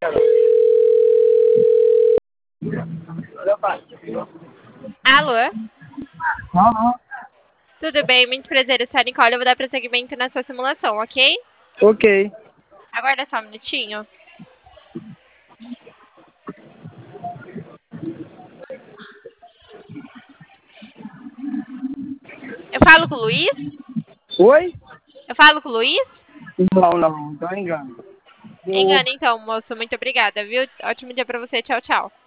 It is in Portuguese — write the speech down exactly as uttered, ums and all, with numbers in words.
Alô? Aham. Tudo bem? Muito prazer, eu sou a Nicole. Eu vou dar prosseguimento na sua simulação, ok? Ok. Aguarda só um minutinho. Eu falo com o Luiz? Oi? Eu falo com o Luiz? Não, não, então engano. Eu Engana então, moço. Muito obrigada, viu? Ótimo dia pra você. Tchau, tchau.